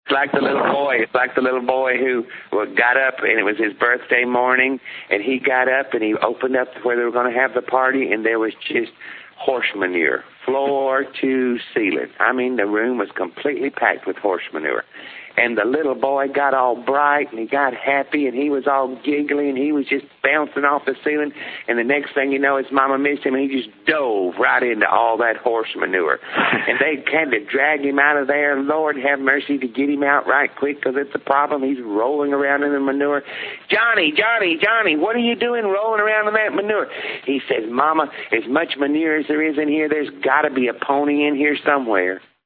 like the little boy. It's like the little boy who got up, and it was his birthday morning, and he got up and he opened up where they were going to have the party, and there was just horse manure, floor to ceiling. I mean, the room was completely packed with horse manure. And the little boy got all bright, and he got happy, and he was all giggly, and he was just bouncing off the ceiling. And the next thing you know, his mama missed him, and he just dove right into all that horse manure. And they had to drag him out of there. Lord have mercy to get him out right quick, because it's a problem. He's rolling around in the manure. Johnny, what are you doing rolling around in that manure? He says, Mama, as much manure as there is in here, there's got to be a pony in here somewhere.